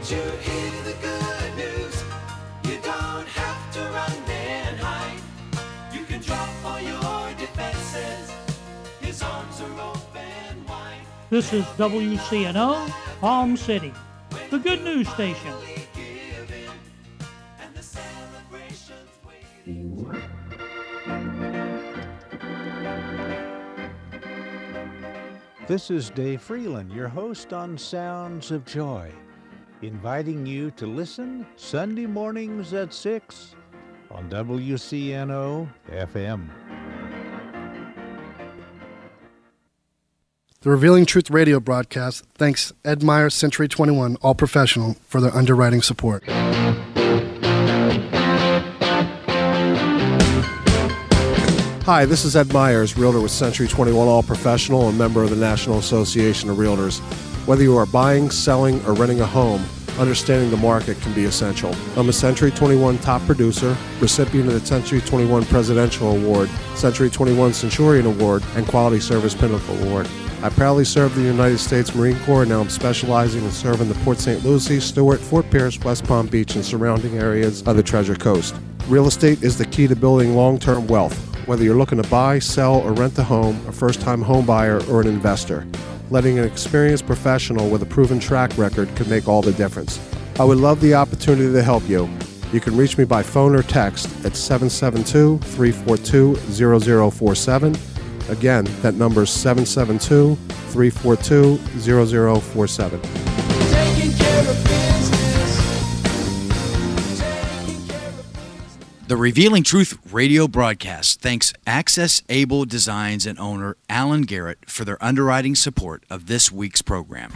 you hear the good news? You don't have to run and hide. You can drop all your defenses. His arms are open wide. This is WCNO, Palm City, the good news station. This is Dave Freeland, your host on Sounds of Joy, inviting you to listen Sunday mornings at 6 on WCNO FM. The Revealing Truth radio broadcast thanks Ed Meyer Century 21 All Professional for their underwriting support. Hi, this is Ed Myers, Realtor with Century 21 All Professional and member of the National Association of Realtors. Whether you are buying, selling, or renting a home, understanding the market can be essential. I'm a Century 21 top producer, recipient of the Century 21 Presidential Award, Century 21 Centurion Award, and Quality Service Pinnacle Award. I proudly served the United States Marine Corps, and now I'm specializing in serving the Port St. Lucie, Stewart, Fort Pierce, West Palm Beach, and surrounding areas of the Treasure Coast. Real estate is the key to building long-term wealth. Whether you're looking to buy, sell, or rent a home, a first-time home buyer, or an investor, letting an experienced professional with a proven track record could make all the difference. I would love the opportunity to help you. You can reach me by phone or text at 772-342-0047. Again, that number is 772-342-0047. Taking care of business. The Revealing Truth radio broadcast thanks Access Able Designs and owner Alan Garrett for their underwriting support of this week's program.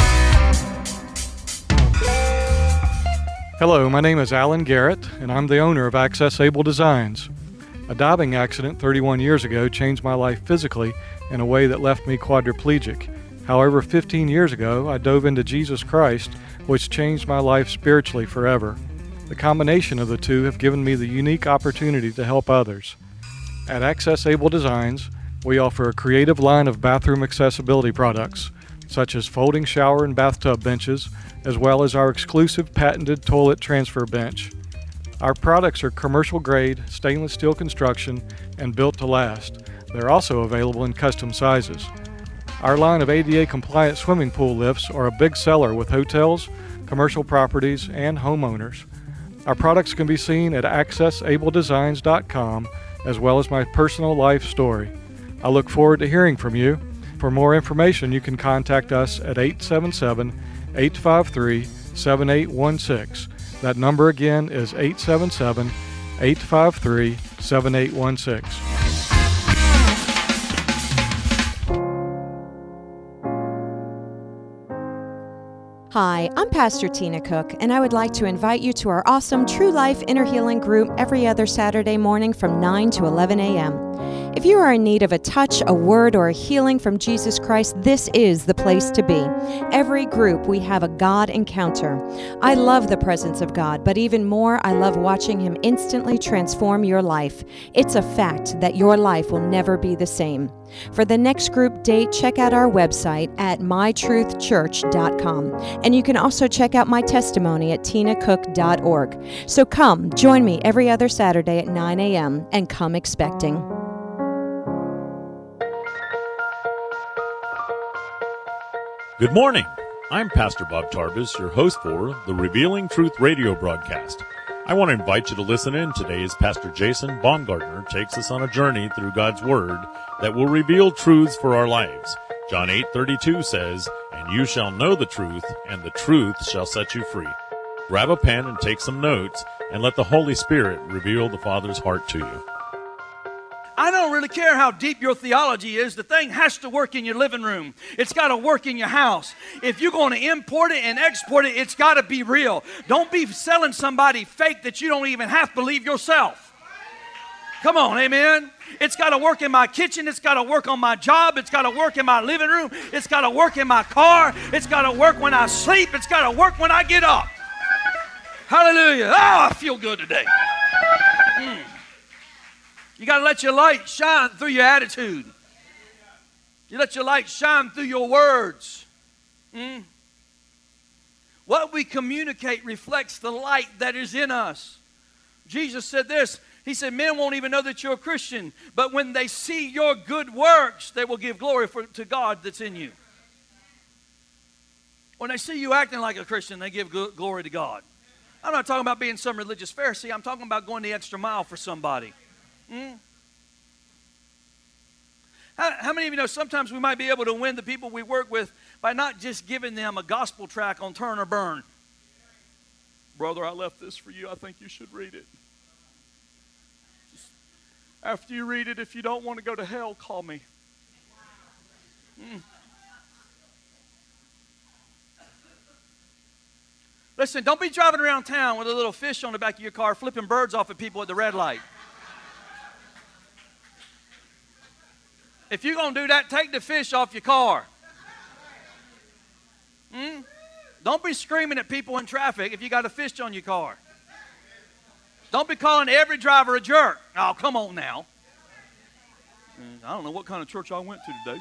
Hello, my name is Alan Garrett, and I'm the owner of Access Able Designs. A diving accident 31 years ago changed my life physically in a way that left me quadriplegic. However, 15 years ago, I dove into Jesus Christ, which changed my life spiritually forever. The combination of the two have given me the unique opportunity to help others. At Access Able Designs, we offer a creative line of bathroom accessibility products, such as folding shower and bathtub benches, as well as our exclusive patented toilet transfer bench. Our products are commercial-grade, stainless steel construction, and built to last. They're also available in custom sizes. Our line of ADA-compliant swimming pool lifts are a big seller with hotels, commercial properties, and homeowners. Our products can be seen at accessabledesigns.com, as well as my personal life story. I look forward to hearing from you. For more information, you can contact us at 877-853-7816. That number again is 877-853-7816. Hi, I'm Pastor Tina Cook, and I would like to invite you to our awesome True Life Inner Healing group every other Saturday morning from 9 to 11 a.m. If you are in need of a touch, a word, or a healing from Jesus Christ, this is the place to be. Every group, we have a God encounter. I love the presence of God, but even more, I love watching Him instantly transform your life. It's a fact that your life will never be the same. For the next group date, check out our website at mytruthchurch.com. And you can also check out my testimony at tinacook.org. So come, join me every other Saturday at 9 a.m. and come expecting. Good morning. I'm Pastor Bob Tarbus, your host for the Revealing Truth radio broadcast. I want to invite you to listen in today as Pastor Jason Baumgartner takes us on a journey through God's Word that will reveal truths for our lives. John 8:32 says, "And you shall know the truth, and the truth shall set you free." Grab a pen and take some notes, and let the Holy Spirit reveal the Father's heart to you. I don't really care how deep your theology is. The thing has to work in your living room. It's got to work in your house. If you're going to import it and export it, it's got to be real. Don't be selling somebody fake that you don't even have to believe yourself. Come on, amen? It's got to work in my kitchen. It's got to work on my job. It's got to work in my living room. It's got to work in my car. It's got to work when I sleep. It's got to work when I get up. Hallelujah. Oh, I feel good today. You got to let your light shine through your attitude. You let your light shine through your words. What we communicate reflects the light that is in us. Jesus said this. He said, men won't even know that you're a Christian, but when they see your good works, they will give glory to God that's in you. When they see you acting like a Christian, they give glory to God. I'm not talking about being some religious Pharisee. I'm talking about going the extra mile for somebody. How many of you know sometimes we might be able to win the people we work with by not just giving them a gospel track on turn or burn? Brother, I left this for you. I think you should read it. After you read it, if you don't want to go to hell, call me. Listen, don't be driving around town with a little fish on the back of your car flipping birds off at people at the red light. If you're going to do that, take the fish off your car. Don't be screaming at people in traffic if you got a fish on your car. Don't be calling every driver a jerk. Oh, come on now. I don't know what kind of church I went to today.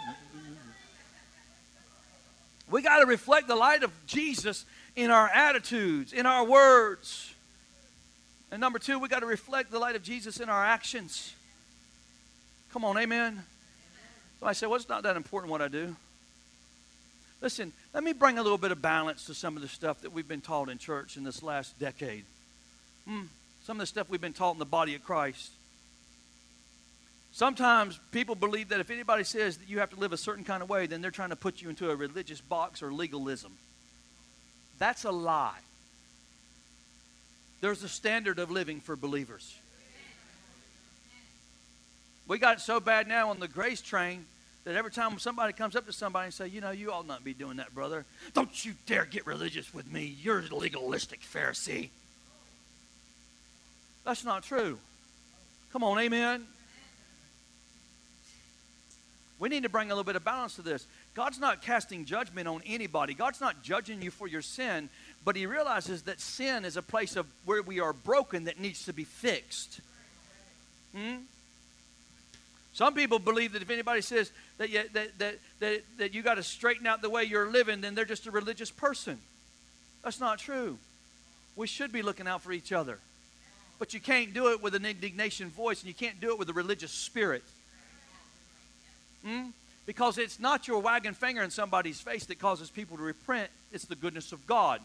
We got to reflect the light of Jesus in our attitudes, in our words. And number two, we got to reflect the light of Jesus in our actions. Come on, amen. So I say, well, it's not that important what I do. Listen, let me bring a little bit of balance to some of the stuff that we've been taught in church in this last decade. Some of the stuff we've been taught in the body of Christ. Sometimes people believe that if anybody says that you have to live a certain kind of way, then they're trying to put you into a religious box or legalism. That's a lie. There's a standard of living for believers. We got it so bad now on the grace train that every time somebody comes up to somebody and say, you know, you ought not be doing that, brother. Don't you dare get religious with me. You're a legalistic Pharisee. That's not true. Come on, amen. We need to bring a little bit of balance to this. God's not casting judgment on anybody. God's not judging you for your sin, but he realizes that sin is a place of where we are broken that needs to be fixed. Some people believe that if anybody says that you got to straighten out the way you're living, then they're just a religious person. That's not true. We should be looking out for each other. But you can't do it with an indignation voice, and you can't do it with a religious spirit. Because it's not your wagging finger in somebody's face that causes people to repent. It's the goodness of God.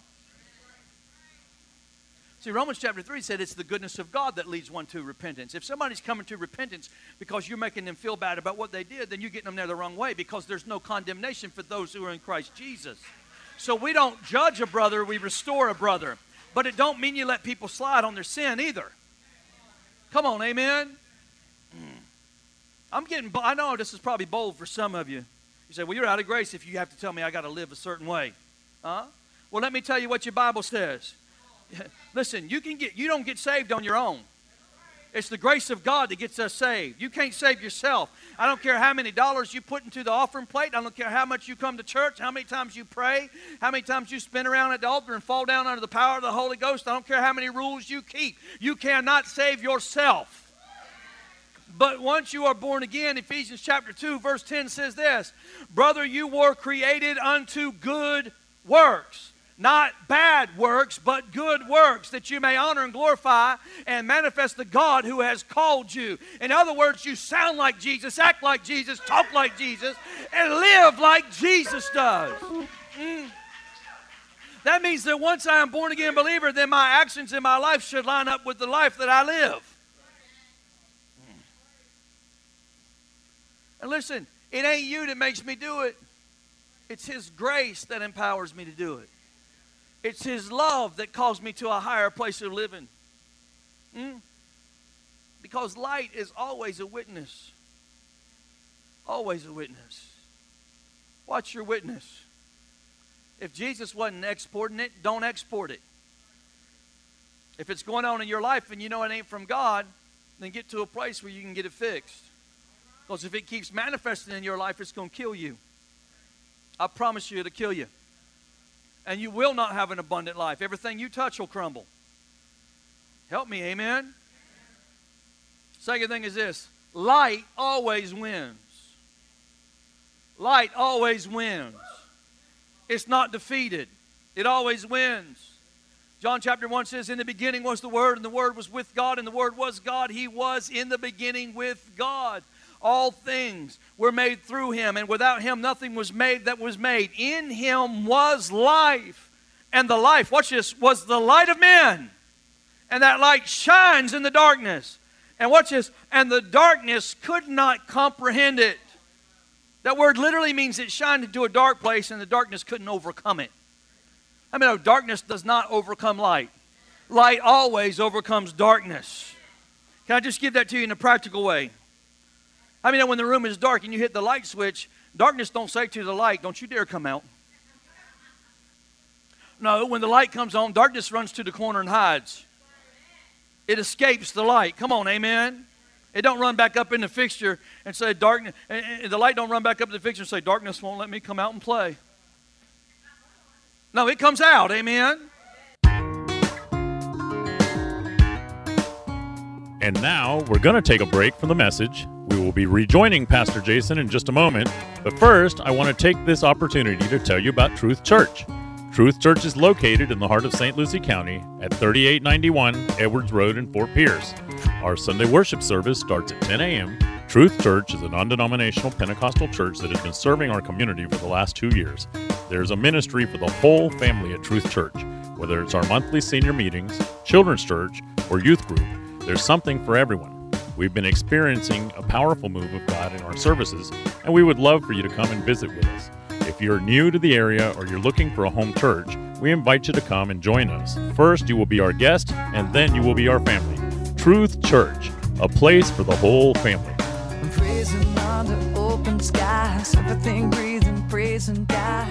See, Romans chapter 3 said it's the goodness of God that leads one to repentance. If somebody's coming to repentance because you're making them feel bad about what they did, then you're getting them there the wrong way, because there's no condemnation for those who are in Christ Jesus. So we don't judge a brother, we restore a brother. But it don't mean you let people slide on their sin either. Come on, amen? I know this is probably bold for some of you. You say, well, you're out of grace if you have to tell me I got to live a certain way. Well, let me tell you what your Bible says. Listen, you don't get saved on your own. It's the grace of God that gets us saved. You can't save yourself. I don't care how many dollars you put into the offering plate. I don't care how much you come to church, how many times you pray, how many times you spin around at the altar and fall down under the power of the Holy Ghost. I don't care how many rules you keep. You cannot save yourself. But once you are born again, Ephesians chapter 2, verse 10 says this, brother, you were created unto good works. Not bad works, but good works, that you may honor and glorify and manifest the God who has called you. In other words, you sound like Jesus, act like Jesus, talk like Jesus, and live like Jesus does. That means that once I am born again believer, then my actions in my life should line up with the life that I live. And listen, it ain't you that makes me do it. It's his grace that empowers me to do it. It's his love that calls me to a higher place of living. Because light is always a witness. Always a witness. What's your witness? If Jesus wasn't exporting it, don't export it. If it's going on in your life and you know it ain't from God, then get to a place where you can get it fixed. Because if it keeps manifesting in your life, it's going to kill you. I promise you it'll kill you. And you will not have an abundant life. Everything you touch will crumble. Help me, amen? Second thing is this. Light always wins. Light always wins. It's not defeated. It always wins. John chapter 1 says, in the beginning was the Word, and the Word was with God, and the Word was God. He was in the beginning with God. All things were made through Him, and without Him nothing was made that was made. In Him was life, and the life, watch this, was the light of men. And that light shines in the darkness. And watch this, and the darkness could not comprehend it. That word literally means it shined into a dark place, and the darkness couldn't overcome it. I mean, darkness does not overcome light. Light always overcomes darkness. Can I just give that to you in a practical way? I mean, when the room is dark and you hit the light switch, darkness don't say to the light, don't you dare come out. No, when the light comes on, darkness runs to the corner and hides. It escapes the light. Come on, amen? It don't run back up in the fixture and say, darkness. And the light don't run back up in the fixture and say, darkness won't let me come out and play. No, it comes out, amen? And now we're going to take a break from the message. We will be rejoining Pastor Jason in just a moment. But first, I want to take this opportunity to tell you about Truth Church. Truth Church is located in the heart of St. Lucie County at 3891 Edwards Road in Fort Pierce. Our Sunday worship service starts at 10 a.m. Truth Church is a non-denominational Pentecostal church that has been serving our community for the last 2 years. There's a ministry for the whole family at Truth Church. Whether it's our monthly senior meetings, children's church, or youth group, there's something for everyone. We've been experiencing a powerful move of God in our services, and we would love for you to come and visit with us. If you're new to the area or you're looking for a home church, we invite you to come and join us. First, you will be our guest, and then you will be our family. Truth Church, a place for the whole family. I'm praising under open skies, everything breathing, praising God.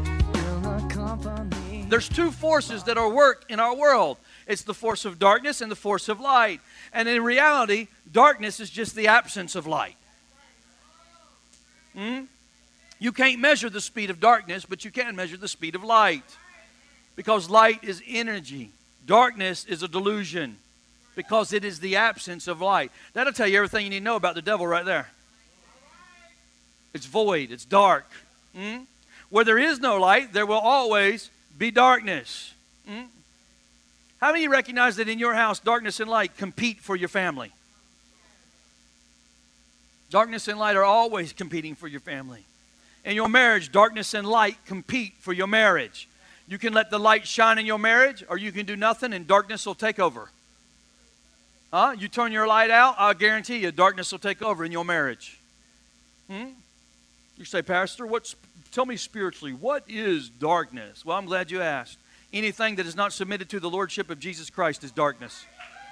There's two forces that are work in our world. It's the force of darkness and the force of light. And in reality, darkness is just the absence of light. You can't measure the speed of darkness, but you can measure the speed of light. Because light is energy. Darkness is a delusion. Because it is the absence of light. That'll tell you everything you need to know about the devil right there. It's void. It's dark. Where there is no light, there will always be darkness. How many of you recognize that in your house, darkness and light compete for your family? Darkness and light are always competing for your family. In your marriage, darkness and light compete for your marriage. You can let the light shine in your marriage, or you can do nothing and darkness will take over. You turn your light out, I'll guarantee you darkness will take over in your marriage. You say, Pastor, tell me spiritually, what is darkness? Well, I'm glad you asked. Anything that is not submitted to the Lordship of Jesus Christ is darkness.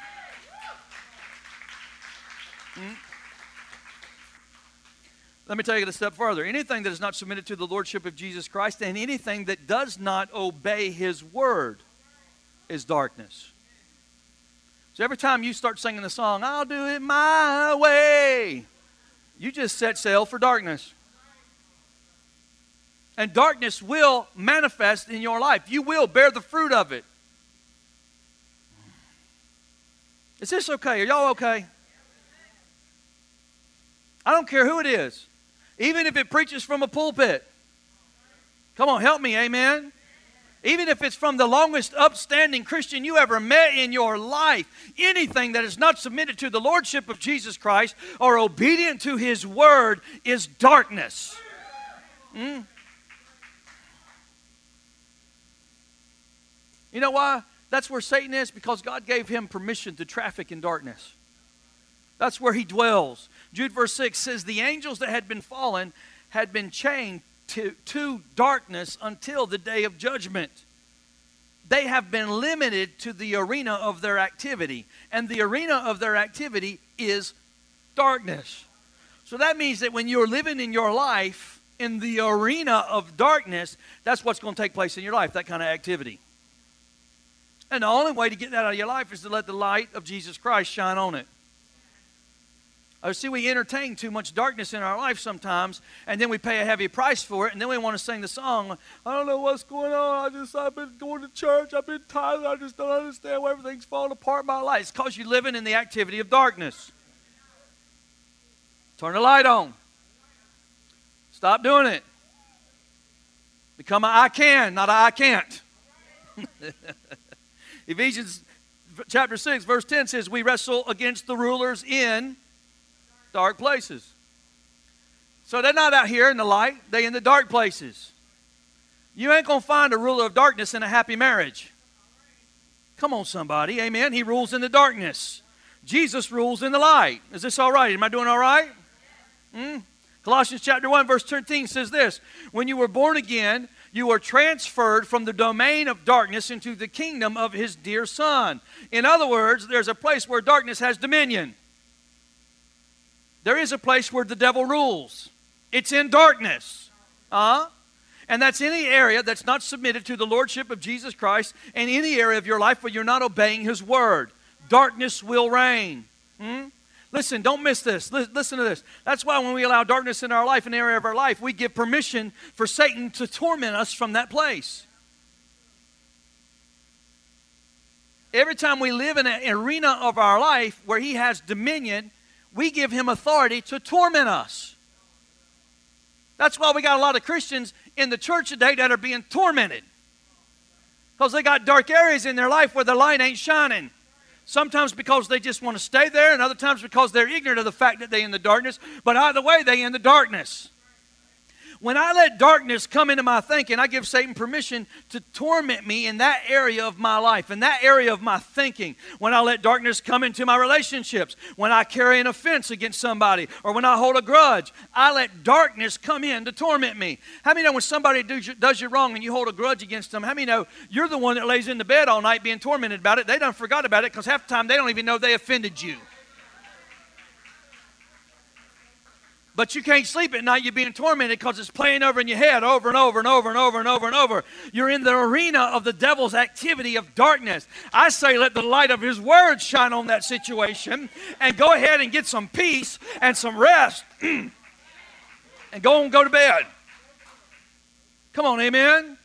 Let me take it a step further. Anything that is not submitted to the Lordship of Jesus Christ and anything that does not obey His Word is darkness. So every time you start singing the song, I'll do it my way, you just set sail for darkness. And darkness will manifest in your life. You will bear the fruit of it. Is this okay? Are y'all okay? I don't care who it is. Even if it preaches from a pulpit. Come on, help me, amen? Even if it's from the longest upstanding Christian you ever met in your life, anything that is not submitted to the Lordship of Jesus Christ or obedient to His Word is darkness. You know why? That's where Satan is, because God gave him permission to traffic in darkness. That's where he dwells. Jude verse 6 says, the angels that had been fallen had been chained to darkness until the day of judgment. They have been limited to the arena of their activity. And the arena of their activity is darkness. So that means that when you're living in your life in the arena of darkness, that's what's going to take place in your life, that kind of activity. And the only way to get that out of your life is to let the light of Jesus Christ shine on it. See, we entertain too much darkness in our life sometimes, and then we pay a heavy price for it, and then we want to sing the song, I don't know what's going on, I've been going to church, I've been tired, I just don't understand why everything's falling apart in my life. It's because you're living in the activity of darkness. Turn the light on. Stop doing it. Become a I can, not a I can't. Ephesians chapter 6, verse 10 says, we wrestle against the rulers in dark places. So they're not out here in the light. They're in the dark places. You ain't going to find a ruler of darkness in a happy marriage. Come on, somebody. Amen. He rules in the darkness. Jesus rules in the light. Is this all right? Am I doing all right? Colossians chapter 1, verse 13 says this, when you were born again, you were transferred from the domain of darkness into the kingdom of his dear Son. In other words, there's a place where darkness has dominion. There is a place where the devil rules. It's in darkness. And that's any area that's not submitted to the lordship of Jesus Christ, and any area of your life where you're not obeying his word. Darkness will reign. Listen, don't miss this. Listen to this. That's why when we allow darkness in our life, an area of our life, we give permission for Satan to torment us from that place. Every time we live in an arena of our life where he has dominion, we give him authority to torment us. That's why we got a lot of Christians in the church today that are being tormented. Because they got dark areas in their life where the light ain't shining. Sometimes because they just want to stay there, and other times because they're ignorant of the fact that they're in the darkness. But either way, they're in the darkness. When I let darkness come into my thinking, I give Satan permission to torment me in that area of my life, in that area of my thinking. When I let darkness come into my relationships, when I carry an offense against somebody, or when I hold a grudge, I let darkness come in to torment me. How many know when somebody does you wrong and you hold a grudge against them, how many know you're the one that lays in the bed all night being tormented about it? They done forgot about it because half the time they don't even know they offended you. But you can't sleep at night, you're being tormented because it's playing over in your head over and over and over and over and over and over. You're in the arena of the devil's activity of darkness. I say let the light of his word shine on that situation and go ahead and get some peace and some rest and go to bed. Come on, amen?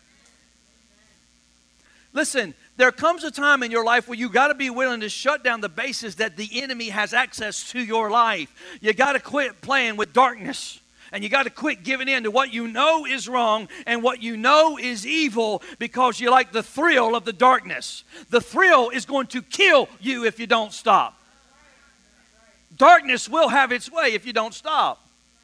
Listen, there comes a time in your life where you got to be willing to shut down the bases that the enemy has access to your life. You got to quit playing with darkness. And you got to quit giving in to what you know is wrong and what you know is evil because you like the thrill of the darkness. The thrill is going to kill you if you don't stop. Darkness will have its way if you don't stop.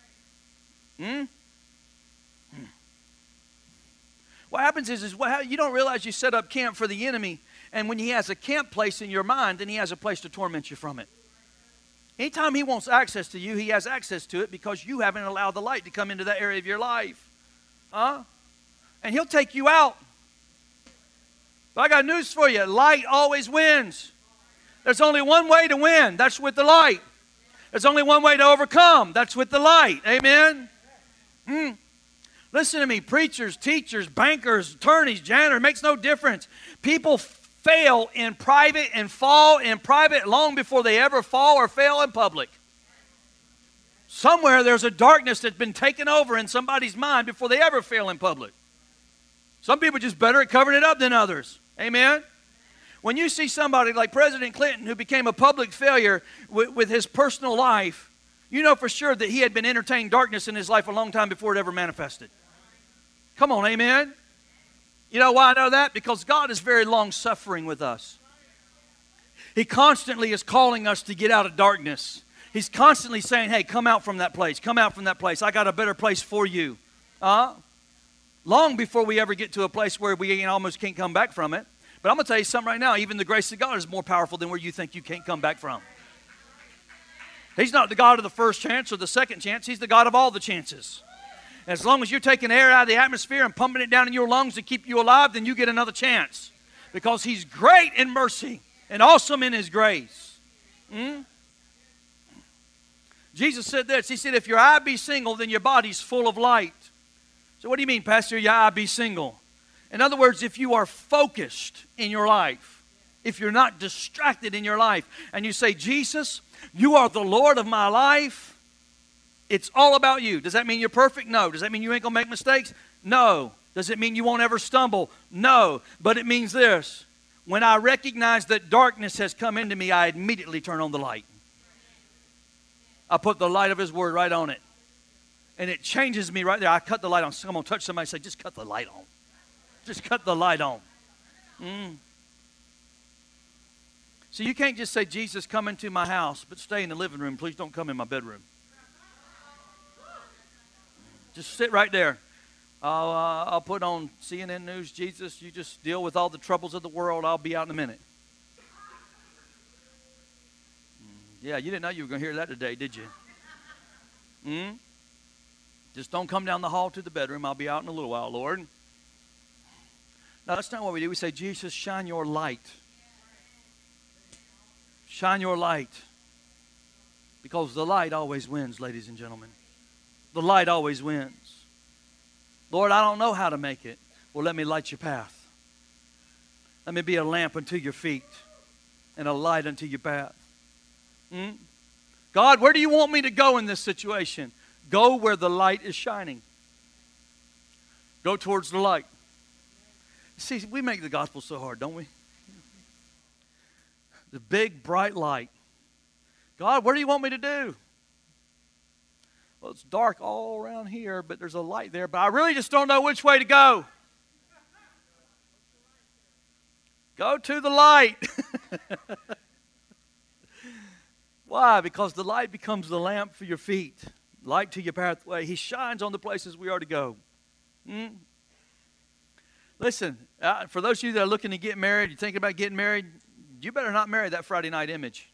What happens is you don't realize you set up camp for the enemy, and when he has a camp place in your mind, then he has a place to torment you from it. Anytime he wants access to you, he has access to it because you haven't allowed the light to come into that area of your life. And he'll take you out. But I got news for you. Light always wins. There's only one way to win. That's with the light. There's only one way to overcome. That's with the light. Amen? Listen to me, preachers, teachers, bankers, attorneys, janitors, it makes no difference. People fail in private and fall in private long before they ever fall or fail in public. Somewhere there's a darkness that's been taken over in somebody's mind before they ever fail in public. Some people are just better at covering it up than others. Amen? When you see somebody like President Clinton who became a public failure with his personal life, you know for sure that he had been entertaining darkness in his life a long time before it ever manifested. Come on, amen? You know why I know that? Because God is very long-suffering with us. He constantly is calling us to get out of darkness. He's constantly saying, hey, come out from that place. Come out from that place. I got a better place for you. Long before we ever get to a place where we almost can't come back from it. But I'm going to tell you something right now. Even the grace of God is more powerful than where you think you can't come back from. He's not the God of the first chance or the second chance. He's the God of all the chances. As long as you're taking air out of the atmosphere and pumping it down in your lungs to keep you alive, then you get another chance. Because he's great in mercy and awesome in his grace. Jesus said this. He said, if your eye be single, then your body's full of light. So what do you mean, Pastor, your eye be single? In other words, if you are focused in your life, if you're not distracted in your life, and you say, Jesus, you are the Lord of my life, it's all about you. Does that mean you're perfect? No. Does that mean you ain't going to make mistakes? No. Does it mean you won't ever stumble? No. But it means this. When I recognize that darkness has come into me, I immediately turn on the light. I put the light of his word right on it. And it changes me right there. I cut the light on. I'm going to touch somebody and say, just cut the light on. Just cut the light on. So you can't just say, Jesus, come into my house, but stay in the living room. Please don't come in my bedroom. Just sit right there. I'll put on CNN News, Jesus, you just deal with all the troubles of the world. I'll be out in a minute. Yeah, you didn't know you were going to hear that today, did you? Just don't come down the hall to the bedroom. I'll be out in a little while, Lord. No, that's not what we do. We say, Jesus, shine your light. Shine your light. Because the light always wins, ladies and gentlemen. The light always wins. Lord, I don't know how to make it. Well, let me light your path. Let me be a lamp unto your feet and a light unto your path. God, where do you want me to go in this situation? Go where the light is shining. Go towards the light. See, we make the gospel so hard, don't we? The big, bright light. God, what do you want me to do? Well, it's dark all around here, but there's a light there. But I really just don't know which way to go. Go to the light. Why? Because the light becomes the lamp for your feet. Light to your pathway. He shines on the places we are to go. Listen, for those of you that are looking to get married, you're thinking about getting married, you better not marry that Friday night image.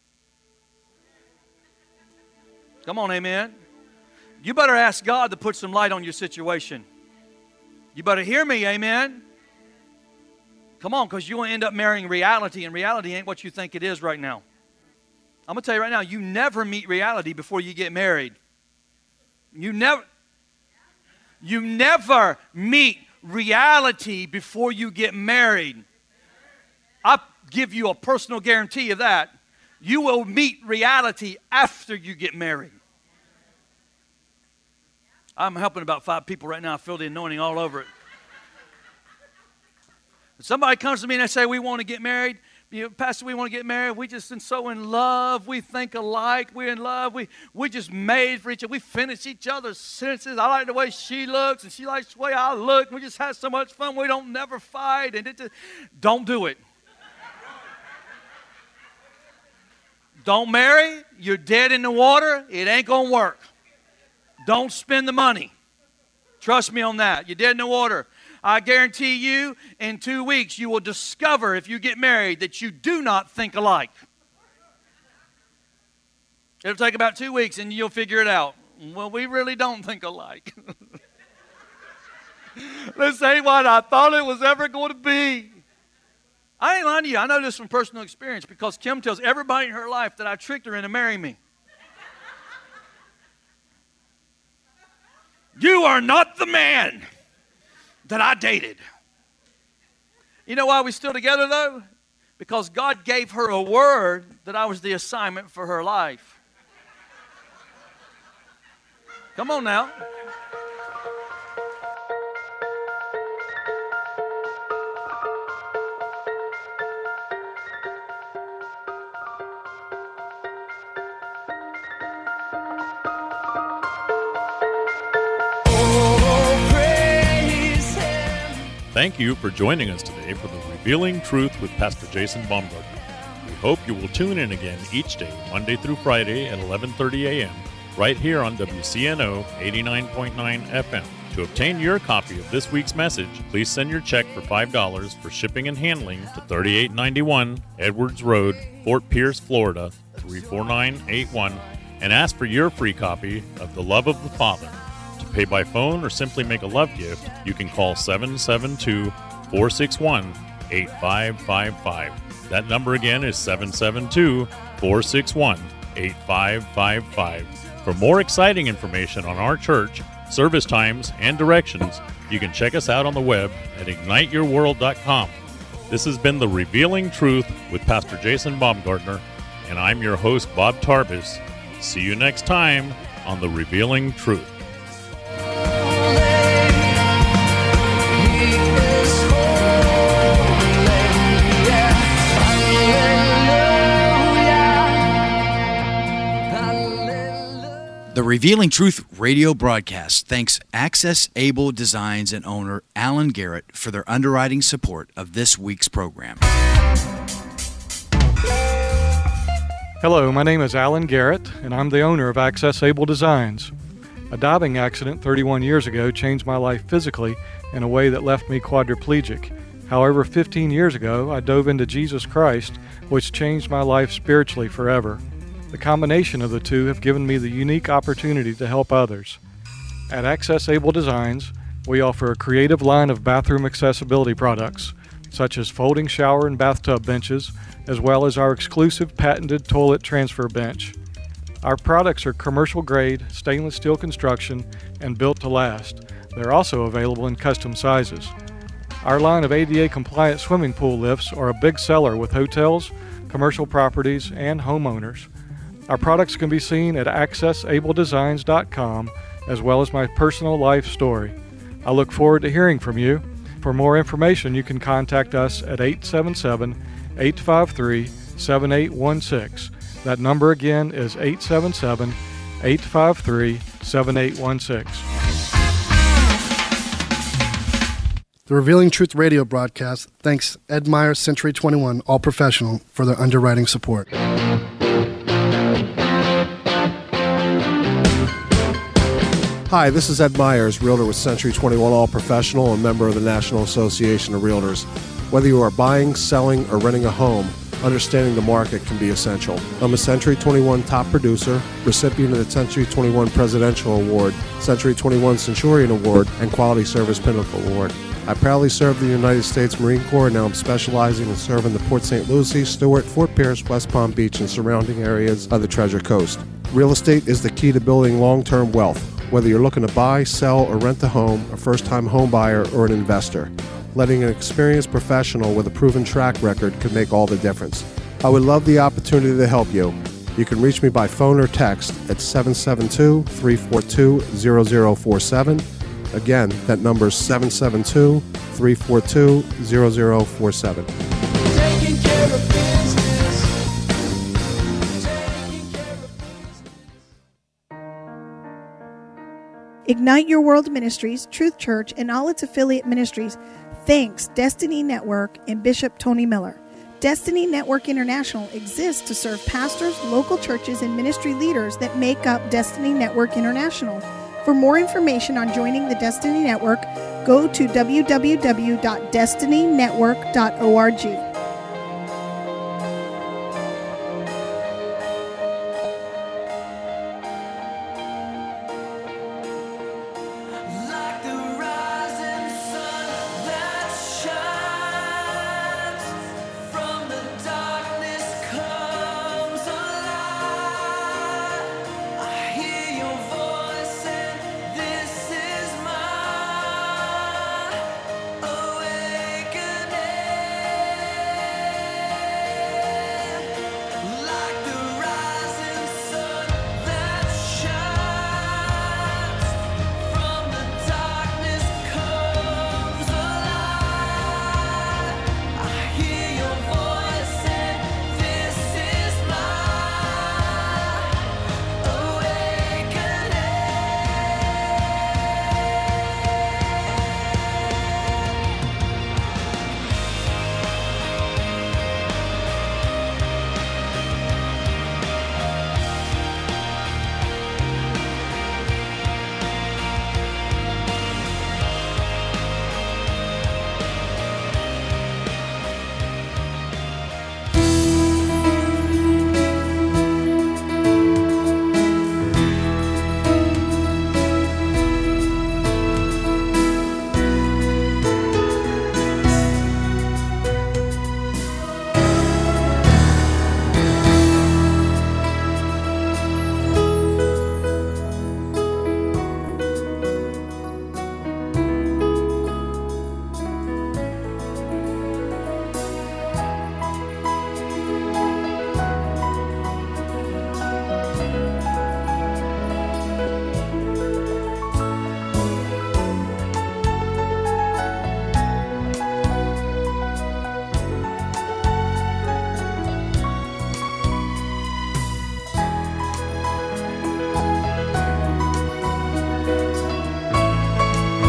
Come on, amen. You better ask God to put some light on your situation. You better hear me, amen. Come on, because you're going to end up marrying reality, and reality ain't what you think it is right now. I'm going to tell you right now, you never meet reality before you get married. You never meet reality before you get married. I give you a personal guarantee of that. You will meet reality after you get married. I'm helping about 5 people right now. I feel the anointing all over it. If somebody comes to me and they say, we want to get married. You know, Pastor, we want to get married. We just so in love. We think alike. We're in love. We just made for each other. We finish each other's sentences. I like the way she looks, and she likes the way I look. We just have so much fun. We don't never fight. And don't do it. Don't marry. You're dead in the water. It ain't going to work. Don't spend the money. Trust me on that. You're dead in the water. I guarantee you, in 2 weeks, you will discover, if you get married, that you do not think alike. It'll take about 2 weeks, and you'll figure it out. Well, we really don't think alike. This ain't what I thought it was ever going to be. I ain't lying to you. I know this from personal experience because Kim tells everybody in her life that I tricked her into marrying me. You are not the man that I dated. You know why we're still together, though? Because God gave her a word that I was the assignment for her life. Come on now. Thank you for joining us today for the Revealing Truth with Pastor Jason Baumgartner. We hope you will tune in again each day, Monday through Friday at 11:30 a.m., right here on WCNO 89.9 FM. To obtain your copy of this week's message, please send your check for $5 for shipping and handling to 3891 Edwards Road, Fort Pierce, Florida, 34981, and ask for your free copy of The Love of the Father. Pay by phone or simply make a love gift, you can call 772-461-8555. That number again is 772-461-8555. For more exciting information on our church, service times, and directions, you can check us out on the web at igniteyourworld.com. This has been The Revealing Truth with Pastor Jason Baumgartner, and I'm your host, Bob Tarbis. See you next time on The Revealing Truth. The Revealing Truth radio broadcast thanks Access Able Designs and owner Alan Garrett for their underwriting support of this week's program. Hello, my name is Alan Garrett, and I'm the owner of Access Able Designs. A diving accident 31 years ago changed my life physically in a way that left me quadriplegic. However, 15 years ago, I dove into Jesus Christ, which changed my life spiritually forever. The combination of the two have given me the unique opportunity to help others. At Access Able Designs, we offer a creative line of bathroom accessibility products, such as folding shower and bathtub benches, as well as our exclusive patented toilet transfer bench. Our products are commercial-grade, stainless steel construction, and built to last. They're also available in custom sizes. Our line of ADA-compliant swimming pool lifts are a big seller with hotels, commercial properties, and homeowners. Our products can be seen at accessabledesigns.com, as well as my personal life story. I look forward to hearing from you. For more information, you can contact us at 877-853-7816. That number again is 877-853-7816. The Revealing Truth radio broadcast thanks Ed Meyer, Century 21, All Professional, for their underwriting support. Hi, this is Ed Myers, Realtor with Century 21 All Professional and member of the National Association of Realtors. Whether you are buying, selling, or renting a home, understanding the market can be essential. I'm a Century 21 top producer, recipient of the Century 21 Presidential Award, Century 21 Centurion Award, and Quality Service Pinnacle Award. I proudly served the United States Marine Corps, and now I'm specializing in serving the Port St. Lucie, Stewart, Fort Pierce, West Palm Beach, and surrounding areas of the Treasure Coast. Real estate is the key to building long-term wealth. Whether you're looking to buy, sell, or rent a home, a first-time home buyer, or an investor, letting an experienced professional with a proven track record can make all the difference. I would love the opportunity to help you. You can reach me by phone or text at 772-342-0047. Again, that number is 772-342-0047. Taking care of business. Ignite Your World Ministries, Truth Church, and all its affiliate ministries thanks Destiny Network and Bishop Tony Miller. Destiny Network International exists to serve pastors, local churches, and ministry leaders that make up Destiny Network International. For more information on joining the Destiny Network, go to www.destinynetwork.org.